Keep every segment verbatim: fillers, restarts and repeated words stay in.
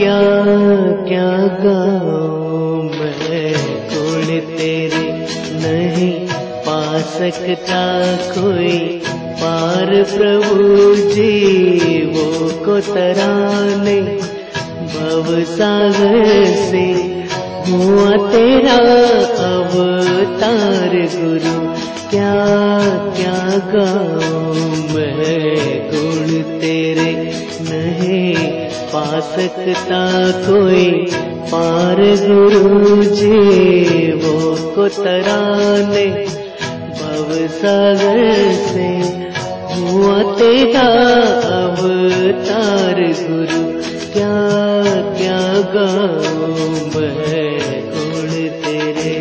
क्या क्या गाऊं मैं, गुण तेरे नहीं पा सकता कोई पार। प्रभु जीवों को तराने भव सागर से हुआ तेरा अवतार। गुरु क्या क्या गाऊं मैं, गुण तेरे नहीं पा सकता कोई पार। गुरु जीवों को तराने भव सागर से हुआ तेरा अवतार। गुरु क्या क्या गाऊं मैं, गुण तेरे।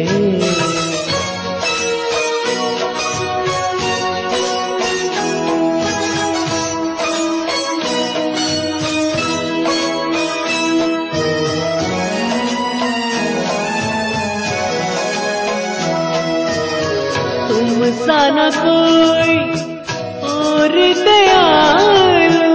तुम सा न कोई और दयालु,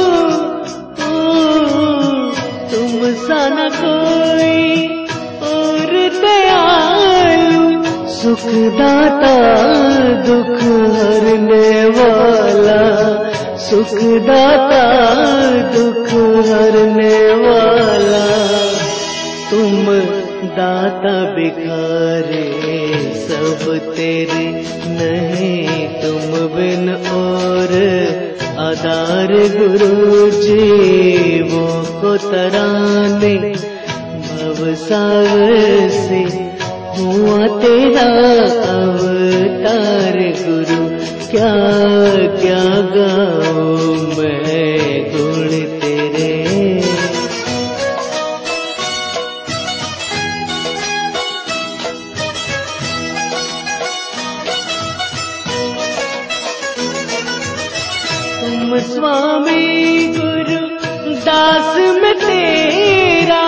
तुम सा न कोई और दयालु। सुखदाता दुख हरने वाला, सुखदाता दुख हरने वाला। तुम दाता भिखारे सब तेरे नहीं, तुम बिन और आधार। गुरु जीवों को तराने भव सागर से हुआ तेरा अवतार। गुरु क्या क्या गाऊं मैं, गुण तेरे। तुम स्वामी गुरु दास में तेरा,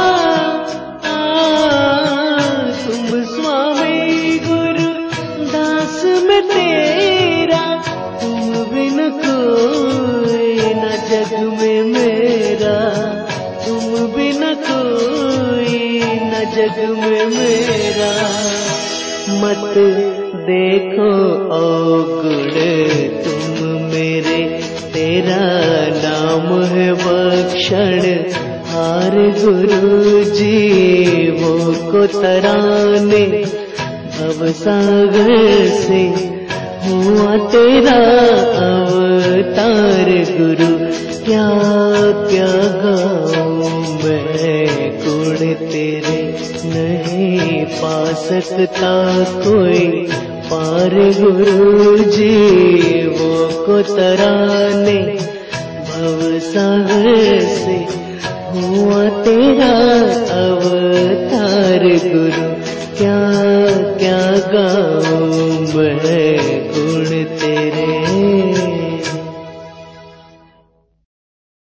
तुम स्वामी गुरु दास में तेरा। तुम बिन कोई न जग में मेरा, तुम बिन कोई न जग में मेरा। मत देखो अवगुण तुम मेरे, तेरा नाम है बख्शण हार। गुरु जीवों को तराने भव सागर से हुआ तेरा अवतार। गुरु क्या क्या गाऊं मैं, गुण तेरे नहीं पा सकता कोई पार। गुरु जीवों को तराने भव सागर से हुआ तेरा अवतार। गुरु क्या क्या गाऊं मैं।